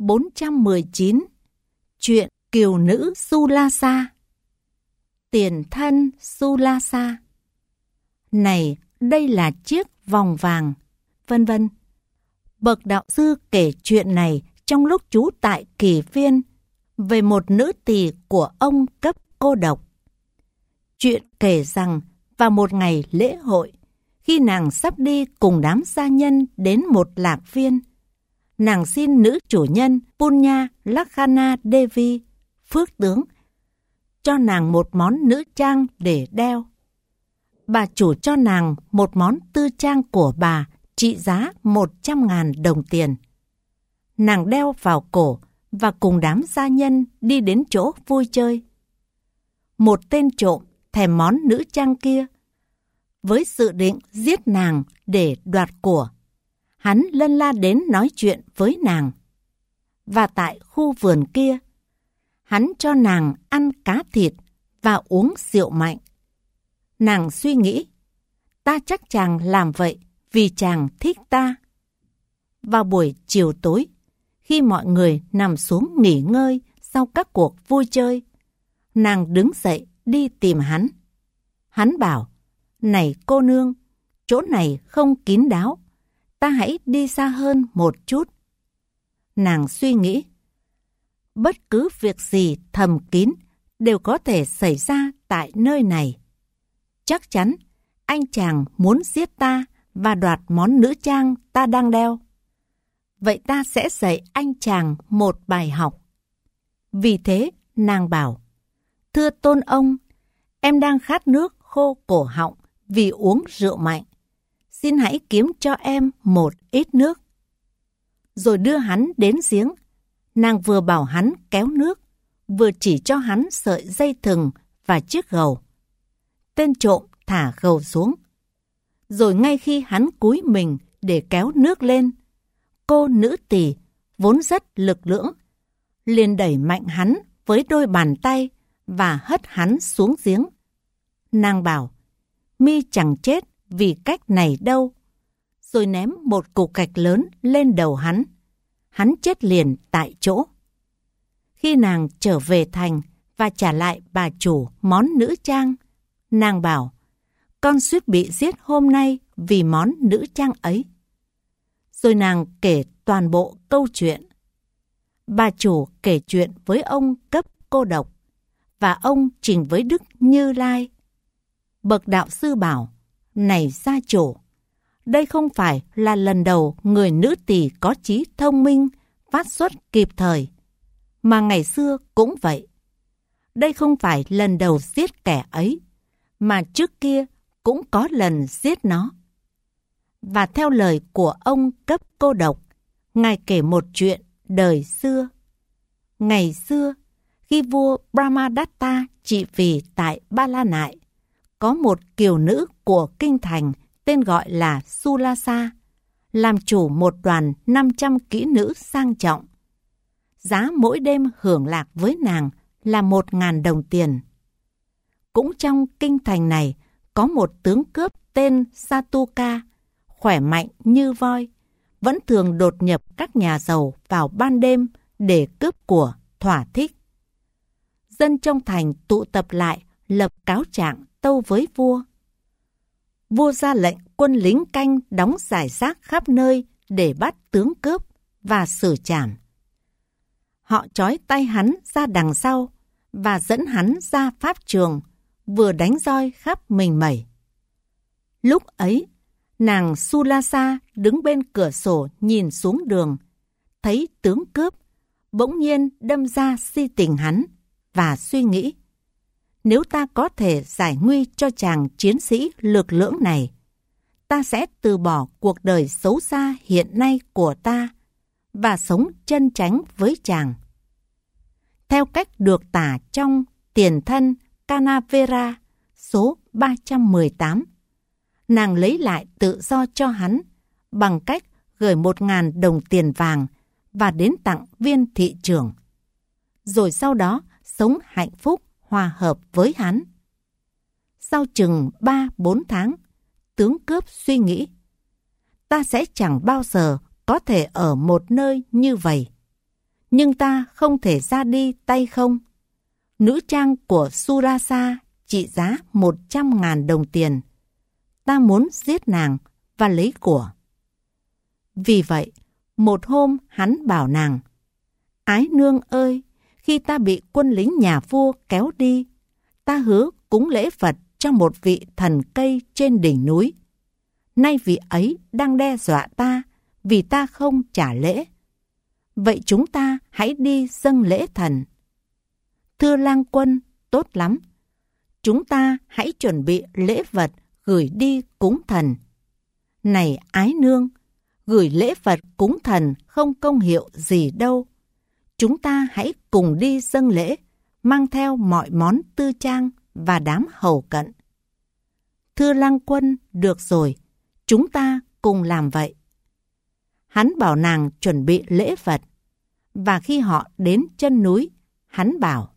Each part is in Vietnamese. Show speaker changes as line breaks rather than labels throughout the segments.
419. Chuyện kiều nữ Sulasa. Tiền thân Sulasa. Này, đây là chiếc vòng vàng, vân vân. Bậc đạo sư kể chuyện này trong lúc trú tại Kỳ Viên về một nữ tỳ của ông cấp cô độc. Chuyện kể rằng vào một ngày lễ hội, khi nàng sắp đi cùng đám gia nhân đến một lạc viên, nàng xin nữ chủ nhân Punya Lakhana Devi, phước tướng, cho nàng một món nữ trang để đeo. Bà chủ cho nàng một món tư trang của bà trị giá 100.000 đồng tiền. Nàng đeo vào cổ và cùng đám gia nhân đi đến chỗ vui chơi. Một tên trộm thèm món nữ trang kia, với dự định giết nàng để đoạt của, hắn lân la đến nói chuyện với nàng. Và tại khu vườn kia, hắn cho nàng ăn cá thịt và uống rượu mạnh. Nàng suy nghĩ, ta chắc chàng làm vậy vì chàng thích ta. Vào buổi chiều tối, khi mọi người nằm xuống nghỉ ngơi sau các cuộc vui chơi, nàng đứng dậy đi tìm hắn. Hắn bảo, này cô nương, chỗ này không kín đáo, ta hãy đi xa hơn một chút. Nàng suy nghĩ, bất cứ việc gì thầm kín đều có thể xảy ra tại nơi này. Chắc chắn anh chàng muốn giết ta và đoạt món nữ trang ta đang đeo. Vậy ta sẽ dạy anh chàng một bài học. Vì thế nàng bảo, thưa tôn ông, em đang khát nước khô cổ họng vì uống rượu mạnh. Xin hãy kiếm cho em một ít nước. Rồi đưa hắn đến giếng. Nàng vừa bảo hắn kéo nước, vừa chỉ cho hắn sợi dây thừng và chiếc gầu. Tên trộm thả gầu xuống. Rồi ngay khi hắn cúi mình để kéo nước lên, cô nữ tỳ vốn rất lực lưỡng, liền đẩy mạnh hắn với đôi bàn tay và hất hắn xuống giếng. Nàng bảo, mi chẳng chết vì cách này đâu. Rồi ném một cục gạch lớn lên đầu hắn. Hắn chết liền tại chỗ. Khi nàng trở về thành và trả lại bà chủ món nữ trang, nàng bảo, con suýt bị giết hôm nay vì món nữ trang ấy. Rồi nàng kể toàn bộ câu chuyện. Bà chủ kể chuyện với ông cấp cô độc, và ông trình với Đức Như Lai. Bậc đạo sư bảo, này gia chủ, đây không phải là lần đầu người nữ tỳ có trí thông minh, phát xuất kịp thời, mà ngày xưa cũng vậy. Đây không phải lần đầu giết kẻ ấy, mà trước kia cũng có lần giết nó. Và theo lời của ông cấp cô độc, ngài kể một chuyện đời xưa. Ngày xưa, khi vua Brahmadatta trị vì tại Ba La Nại, có một kiều nữ của kinh thành tên gọi là Sulasa, làm chủ một đoàn 500 kỹ nữ sang trọng. Giá mỗi đêm hưởng lạc với nàng là 1.000 đồng tiền. Cũng trong kinh thành này có một tướng cướp tên Satuka, khỏe mạnh như voi, vẫn thường đột nhập các nhà giàu vào ban đêm để cướp của thỏa thích. Dân trong thành tụ tập lại lập cáo trạng tâu với vua. Vua ra lệnh quân lính canh đóng rải rác khắp nơi để bắt tướng cướp và xử trảm. Họ trói tay hắn ra đằng sau và dẫn hắn ra pháp trường, vừa đánh roi khắp mình mẩy. Lúc ấy, nàng Sulasa đứng bên cửa sổ nhìn xuống đường, thấy tướng cướp, bỗng nhiên đâm ra si tình hắn và suy nghĩ, nếu ta có thể giải nguy cho chàng chiến sĩ lực lưỡng này, ta sẽ từ bỏ cuộc đời xấu xa hiện nay của ta và sống chân chánh với chàng. Theo cách được tả trong Tiền thân Kanavera số 318, nàng lấy lại tự do cho hắn bằng cách gửi 1.000 đồng tiền vàng và đến tặng viên thị trưởng. Rồi sau đó sống hạnh phúc hòa hợp với hắn. Sau chừng 3-4 tháng, tướng cướp suy nghĩ, ta sẽ chẳng bao giờ có thể ở một nơi như vậy. nhưng ta không thể ra đi tay không. Nữ trang của Surasa trị giá 100.000 đồng tiền. Ta muốn giết nàng và lấy của. Vì vậy, một hôm hắn bảo nàng, ái nương ơi, khi ta bị quân lính nhà vua kéo đi, ta hứa cúng lễ Phật cho một vị thần cây trên đỉnh núi. Nay vị ấy đang đe dọa ta vì ta không trả lễ. Vậy chúng ta hãy đi dâng lễ thần. Thưa lang quân, tốt lắm. Chúng ta hãy chuẩn bị lễ vật gửi đi cúng thần. Này ái nương, gửi lễ vật cúng thần không công hiệu gì đâu. Chúng ta hãy cùng đi dâng lễ, mang theo mọi món tư trang và đám hầu cận. Thưa lang quân, được rồi, chúng ta cùng làm vậy. Hắn bảo nàng chuẩn bị lễ vật, và khi họ đến chân núi, hắn bảo,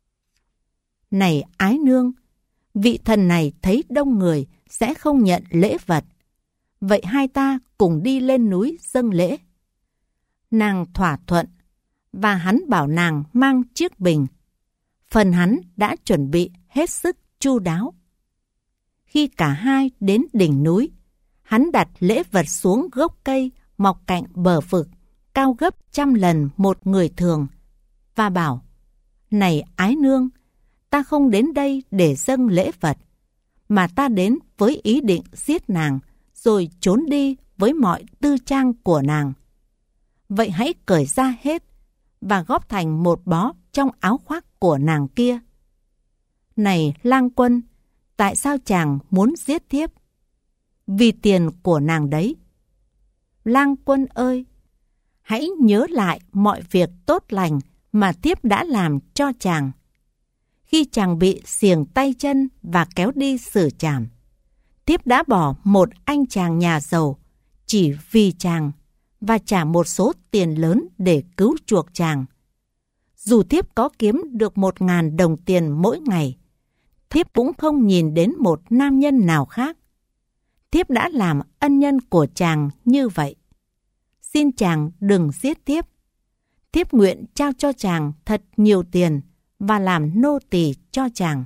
này ái nương, vị thần này thấy đông người sẽ không nhận lễ vật. Vậy hai ta cùng đi lên núi dâng lễ. Nàng thỏa thuận, và hắn bảo nàng mang chiếc bình. Phần hắn đã chuẩn bị hết sức chu đáo. Khi cả hai đến đỉnh núi, hắn đặt lễ vật xuống gốc cây mọc cạnh bờ vực, cao gấp 100 lần một người thường, và bảo, này ái nương, ta không đến đây để dâng lễ vật, mà ta đến với ý định giết nàng, rồi trốn đi với mọi tư trang của nàng. Vậy hãy cởi ra hết, và góp thành một bó trong áo khoác của nàng kia. Này lang quân, tại sao chàng muốn giết thiếp? Vì tiền của nàng đấy. Lang quân ơi, hãy nhớ lại mọi việc tốt lành mà thiếp đã làm cho chàng. Khi chàng bị xiềng tay chân và kéo đi xử trảm, thiếp đã bỏ một anh chàng nhà giàu chỉ vì chàng và trả một số tiền lớn để cứu chuộc chàng. Dù thiếp có kiếm được 1.000 đồng tiền mỗi ngày, thiếp cũng không nhìn đến một nam nhân nào khác. Thiếp đã làm ân nhân của chàng như vậy. Xin chàng đừng giết thiếp. Thiếp nguyện trao cho chàng thật nhiều tiền và làm nô tỳ cho chàng.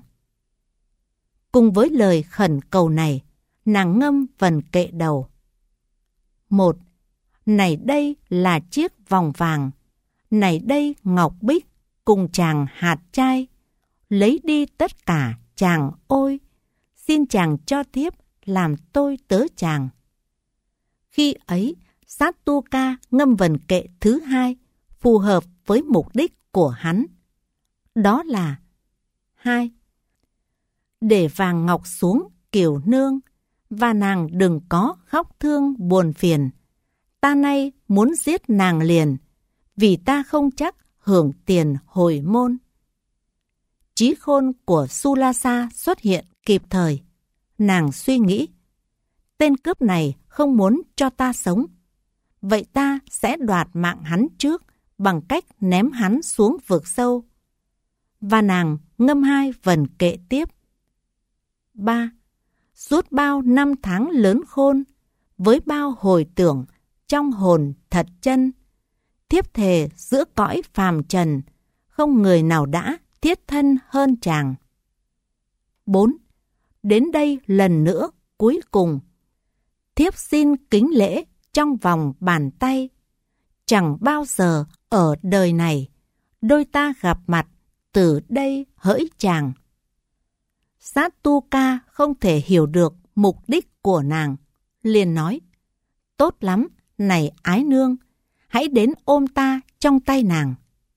Cùng với lời khẩn cầu này, nàng ngâm vần kệ đầu. 1. Này đây là chiếc vòng vàng, này đây ngọc bích cùng chàng hạt trai. Lấy đi tất cả chàng ôi, xin chàng cho thiếp làm tôi tớ chàng. Khi ấy, Sát-tu-ca ngâm vần kệ thứ hai phù hợp với mục đích của hắn. Đó là 2. Để vàng ngọc xuống kiều nương, và nàng đừng có khóc thương buồn phiền. Ta nay muốn giết nàng liền, vì ta không chắc hưởng tiền hồi môn. Trí khôn của Sulasa xuất hiện kịp thời. Nàng suy nghĩ, tên cướp này không muốn cho ta sống. Vậy ta sẽ đoạt mạng hắn trước bằng cách ném hắn xuống vực sâu. Và nàng ngâm hai vần kệ tiếp. 3. Suốt bao năm tháng lớn khôn, với bao hồi tưởng trong hồn thật chân, thiếp thề giữa cõi phàm trần, không người nào đã thiết thân hơn chàng. 4. Đến đây lần nữa cuối cùng, thiếp xin kính lễ trong vòng bàn tay. Chẳng bao giờ ở đời này đôi ta gặp mặt từ đây hỡi chàng. Sát-tu-ca không thể hiểu được mục đích của nàng, liền nói, tốt lắm, này ái nương, hãy đến ôm ta trong tay nàng.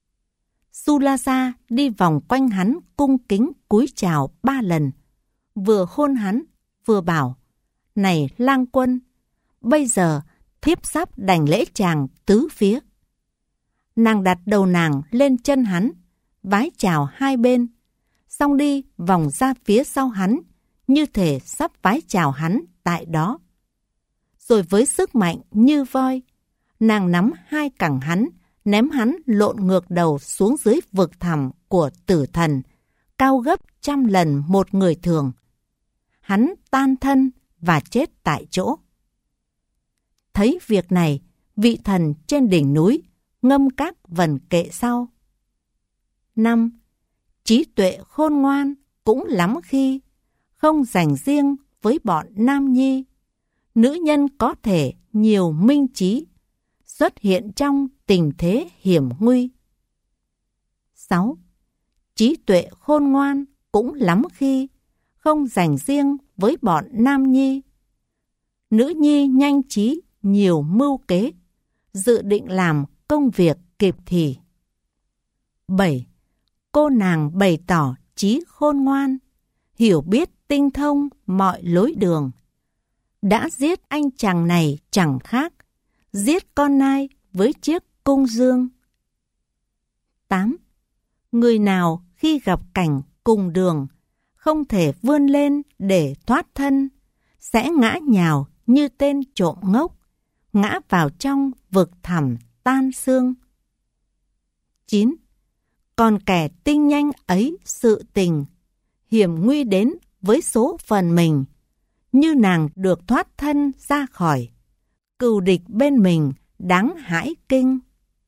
Sulasa đi vòng quanh hắn cung kính cúi chào 3 lần, vừa hôn hắn, vừa bảo, này lang quân, bây giờ thiếp sắp đảnh lễ chàng tứ phía. Nàng đặt đầu nàng lên chân hắn, vái chào hai bên, xong đi vòng ra phía sau hắn, như thể sắp vái chào hắn tại đó. Rồi với sức mạnh như voi, nàng nắm hai cẳng hắn, ném hắn lộn ngược đầu xuống dưới vực thẳm của tử thần, cao gấp 100 lần một người thường. Hắn tan thân và chết tại chỗ. Thấy việc này, vị thần trên đỉnh núi, ngâm các vần kệ sau. 5. Trí tuệ khôn ngoan cũng lắm khi không dành riêng với bọn nam nhi. Nữ nhân có thể nhiều minh trí, xuất hiện trong tình thế hiểm nguy. 6. Trí tuệ khôn ngoan cũng lắm khi không dành riêng với bọn nam nhi. Nữ nhi nhanh trí, nhiều mưu kế, dự định làm công việc kịp thì. 7. Cô nàng bày tỏ trí khôn ngoan, hiểu biết tinh thông mọi lối đường. Đã giết anh chàng này chẳng khác giết con nai với chiếc cung dương. 8. Người nào khi gặp cảnh cùng đường không thể vươn lên để thoát thân, sẽ ngã nhào như tên trộm ngốc, ngã vào trong vực thẳm tan xương. 9. Còn kẻ tinh nhanh ấy sự tình, hiểm nguy đến với số phận mình, như nàng được thoát thân ra khỏi, cừu địch bên mình đáng hãi kinh.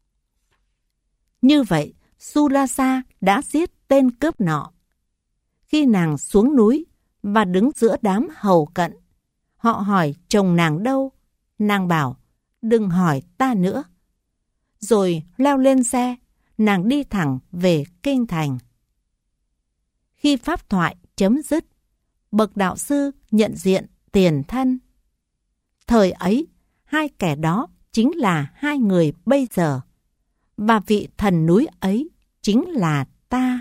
Như vậy, Sulasa đã giết tên cướp nọ. Khi nàng xuống núi và đứng giữa đám hầu cận, họ hỏi chồng nàng đâu, nàng bảo đừng hỏi ta nữa. Rồi leo lên xe, nàng đi thẳng về kinh thành. Khi pháp thoại chấm dứt, bậc đạo sư nhận diện Tiền Thân. Thời ấy, hai kẻ đó chính là hai người bây giờ, và vị thần núi ấy chính là ta.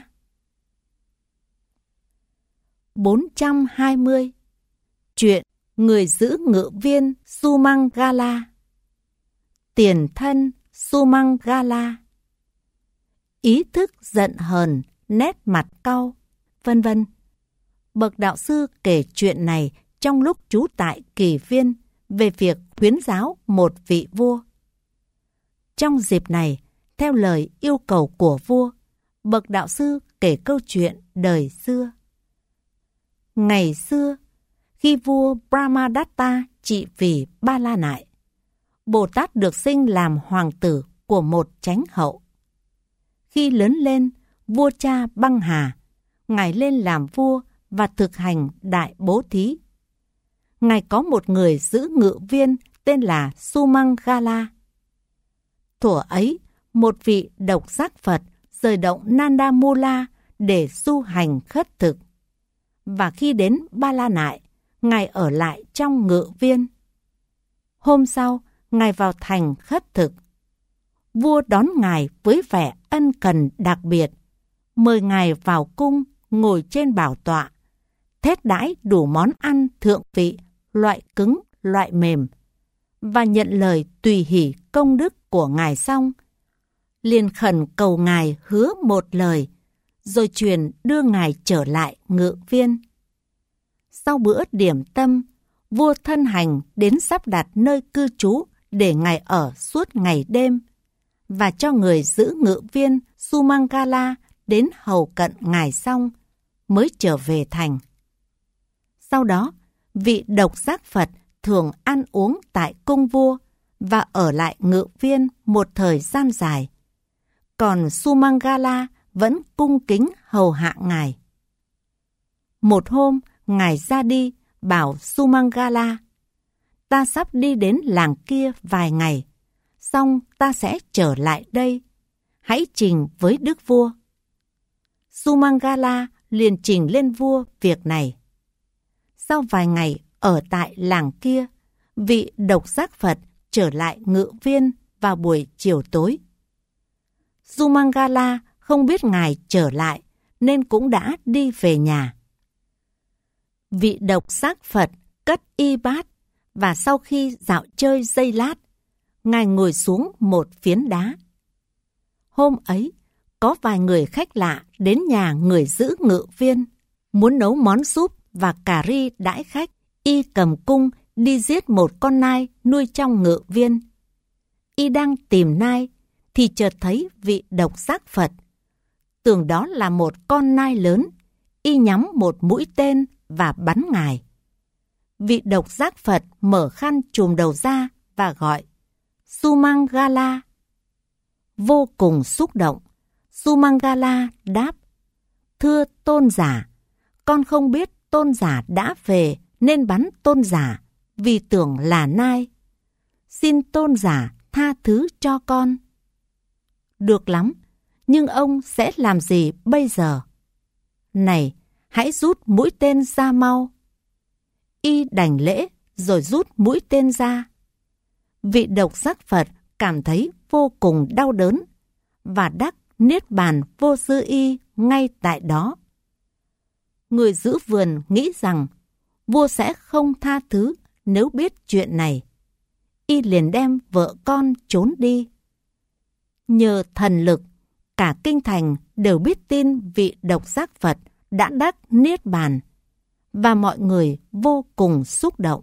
420. Chuyện người giữ ngự viên Sumangala. Tiền Thân Sumangala. Ý thức giận hờn, nét mặt cau, vân vân. Bậc đạo sư kể chuyện này trong lúc trú tại Kỳ Viên về việc khuyến giáo một vị vua. Trong dịp này, theo lời yêu cầu của vua, bậc đạo sư kể câu chuyện đời xưa. Ngày xưa, khi vua Brahmadatta trị vì Ba La Nại, Bồ Tát được sinh làm hoàng tử của một chánh hậu. Khi lớn lên, vua cha Băng Hà, ngài lên làm vua và thực hành đại bố thí. Ngài có một người giữ ngự viên tên là Sumangala. Thuở ấy, một vị độc giác Phật rời động Nanda Mula để du hành khất thực. Và khi đến Ba La Nại, ngài ở lại trong ngự viên. Hôm sau, ngài vào thành khất thực. Vua đón ngài với vẻ ân cần đặc biệt, mời ngài vào cung ngồi trên bảo tọa, thét đãi đủ món ăn thượng vị, loại cứng, loại mềm, và nhận lời tùy hỷ công đức của ngài xong, liền khẩn cầu ngài hứa một lời, rồi truyền đưa ngài trở lại ngự viên. Sau bữa điểm tâm, vua thân hành đến sắp đặt nơi cư trú để ngài ở suốt ngày đêm, và cho người giữ ngự viên Sumangala đến hầu cận ngài xong, mới trở về thành. Sau đó, vị độc giác Phật thường ăn uống tại cung vua và ở lại ngự viên một thời gian dài. Còn Sumangala vẫn cung kính hầu hạ ngài. Một hôm, ngài ra đi, bảo Sumangala, ta sắp đi đến làng kia vài ngày, xong ta sẽ trở lại đây. Hãy trình với đức vua. Sumangala liền trình lên vua việc này. Sau vài ngày ở tại làng kia, vị độc giác Phật trở lại ngự viên vào buổi chiều tối. Sumangala không biết ngài trở lại nên cũng đã đi về nhà. Vị độc giác Phật cất y bát và sau khi dạo chơi giây lát, ngài ngồi xuống một phiến đá. Hôm ấy, có vài người khách lạ đến nhà người giữ ngự viên, muốn nấu món súp và cà ri đãi khách. Y cầm cung đi giết một con nai nuôi trong ngự viên. Y đang tìm nai thì chợt thấy vị độc giác Phật. Tưởng đó là một con nai lớn, y nhắm một mũi tên và bắn ngài. Vị độc giác Phật mở khăn trùm đầu ra và gọi Sumangala. vô cùng xúc động. Sumangala đáp: Thưa tôn giả, con không biết tôn giả đã về nên bắn tôn giả vì tưởng là nai. Xin tôn giả tha thứ cho con. Được lắm, nhưng ông sẽ làm gì bây giờ? Này, hãy rút mũi tên ra mau. Y đảnh lễ rồi rút mũi tên ra. Vị độc giác Phật cảm thấy vô cùng đau đớn và đắc niết bàn vô dư y ngay tại đó. Người giữ vườn nghĩ rằng vua sẽ không tha thứ nếu biết chuyện này. Y liền đem vợ con trốn đi. Nhờ thần lực, cả kinh thành đều biết tin vị độc giác Phật đã đắc niết bàn, và mọi người vô cùng xúc động.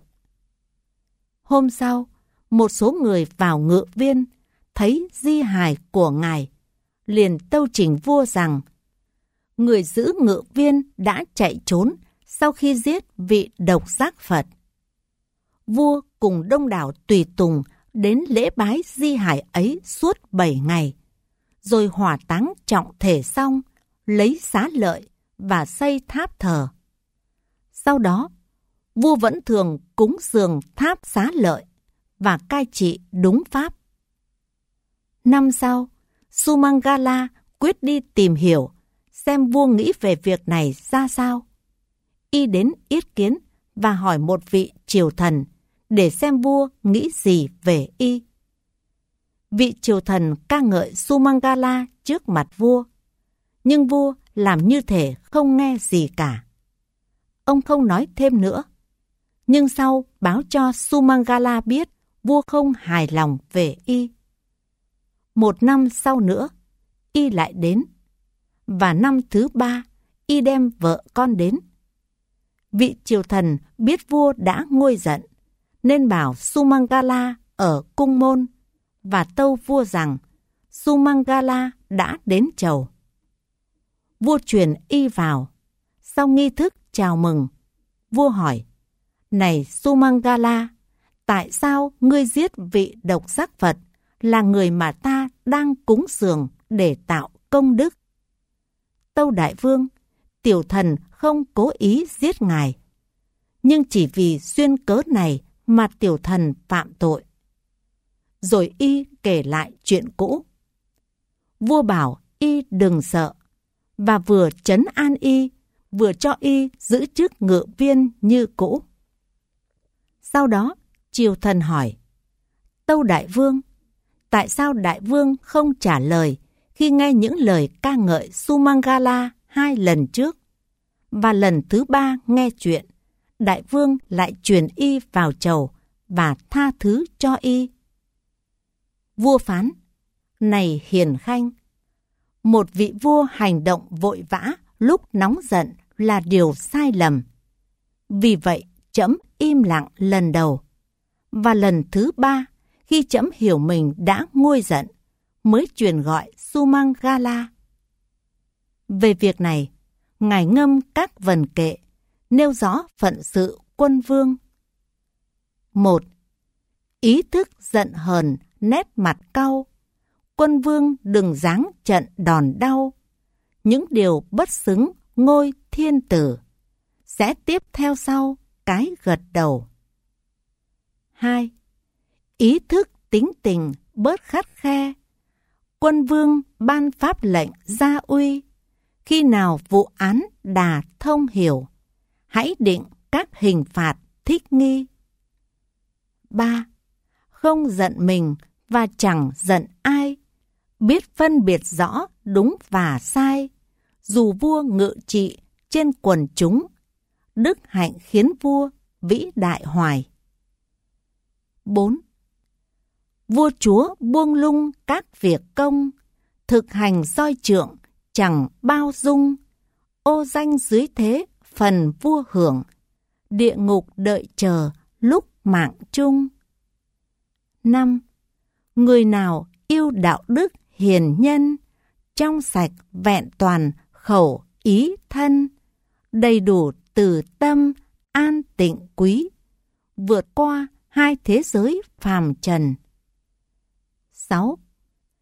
Hôm sau, một số người vào ngự viên thấy di hài của ngài, liền tâu trình vua rằng người giữ ngự viên đã chạy trốn sau khi giết vị độc giác Phật. Vua cùng đông đảo tùy tùng đến lễ bái di hài ấy suốt 7 ngày, rồi hỏa táng trọng thể xong, lấy xá lợi và xây tháp thờ. Sau đó, vua vẫn thường cúng dường tháp xá lợi và cai trị đúng pháp. Năm sau, Sumangala quyết đi tìm hiểu xem vua nghĩ về việc này ra sao. Y đến yết kiến và hỏi một vị triều thần để xem vua nghĩ gì về y. Vị triều thần ca ngợi Sumangala trước mặt vua, nhưng vua làm như thể không nghe gì cả. Ông không nói thêm nữa, nhưng sau báo cho Sumangala biết vua không hài lòng về y. 1 năm sau nữa, y lại đến, và năm thứ 3, y đem vợ con đến. Vị triều thần biết vua đã nguôi giận, nên bảo Sumangala ở cung môn, và tâu vua rằng Sumangala đã đến chầu. Vua truyền y vào. Sau nghi thức chào mừng, vua hỏi: Này Sumangala, tại sao ngươi giết vị độc giác Phật là người mà ta đang cúng dường để tạo công đức? Tâu đại vương, tiểu thần không cố ý giết ngài, nhưng chỉ vì duyên cớ này mà tiểu thần phạm tội. Rồi y kể lại chuyện cũ. Vua bảo y đừng sợ, và vừa trấn an y, vừa cho y giữ chức ngự viên như cũ. Sau đó, triều thần hỏi: Tâu đại vương, tại sao đại vương không trả lời khi nghe những lời ca ngợi Sumangala 2 lần trước, và lần thứ 3 nghe chuyện, đại vương lại truyền y vào chầu và tha thứ cho y? Vua phán: Này hiền khanh, một vị vua hành động vội vã lúc nóng giận là điều sai lầm. Vì vậy, trẫm im lặng lần đầu, và lần thứ 3, khi trẫm hiểu mình đã nguôi giận, mới truyền gọi Sumangala. Về việc này, ngài ngâm các vần kệ, nêu rõ phận sự quân vương. 1. Ý thức giận hờn, nét mặt cau, quân vương đừng dáng trận đòn đau. Những điều bất xứng ngôi thiên tử, sẽ tiếp theo sau cái gật đầu. 2. Ý thức tính tình bớt khắt khe, quân vương ban pháp lệnh gia uy. Khi nào vụ án đà thông hiểu, hãy định các hình phạt thích nghi. 3. Không giận mình và chẳng giận ai, biết phân biệt rõ đúng và sai. Dù vua ngự trị trên quần chúng, đức hạnh khiến vua vĩ đại hoài. 4. Vua chúa buông lung các việc công, thực hành soi trượng chẳng bao dung. Ô danh dưới thế phần vua hưởng, địa ngục đợi chờ lúc mạng chung. 5. Người nào yêu đạo đức hiền nhân, trong sạch vẹn toàn khẩu ý thân, đầy đủ từ tâm an tịnh quý, vượt qua 2 thế giới phàm trần. 6.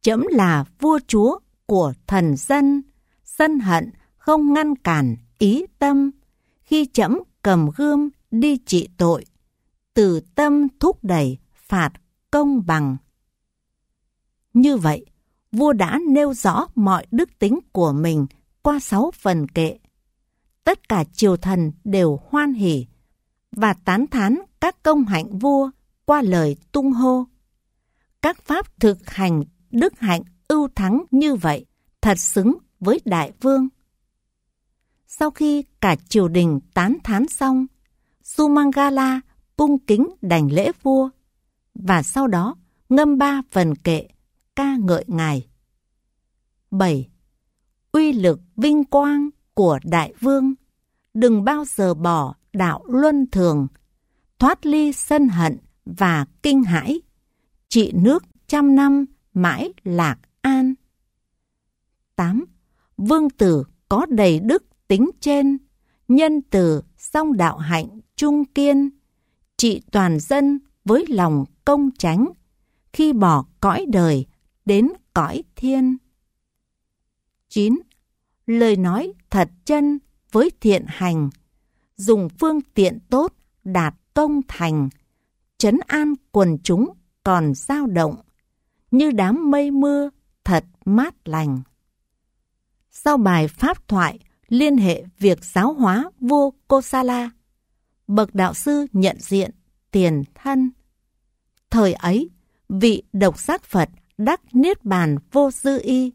trẫm là vua chúa của thần dân, sân hận không ngăn cản ý tâm. Khi trẫm cầm gươm đi trị tội, từ tâm thúc đẩy phạt công bằng. Như vậy, vua đã nêu rõ mọi đức tính của mình qua 6 phần kệ. Tất cả triều thần đều hoan hỉ và tán thán các công hạnh vua qua lời tung hô. Các pháp thực hành đức hạnh ưu thắng như vậy thật xứng với đại vương. Sau khi cả triều đình tán thán xong, Sumangala cung kính đảnh lễ vua và sau đó ngâm 3 phần kệ ca ngợi ngài. 7. Uy lực vinh quang của đại vương, đừng bao giờ bỏ đạo luân thường, thoát ly sân hận và kinh hãi, trị nước 100 năm mãi lạc an. 8. Vương tử có đầy đức tính trên, nhân từ song đạo hạnh trung kiên, trị toàn dân với lòng công chánh, khi bỏ cõi đời đến cõi thiên. 9. Lời nói thật chân với thiện hành, dùng phương tiện tốt đạt công thành, trấn an quần chúng còn dao động, như đám mây mưa thật mát lành. Sau bài pháp thoại liên hệ việc giáo hóa vua Kosala, bậc đạo sư nhận diện tiền thân. Thời ấy, vị độc giác Phật đắc niết bàn vô dư y.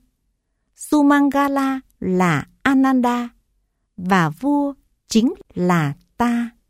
Sumangala là Ananda và vua chính là ta.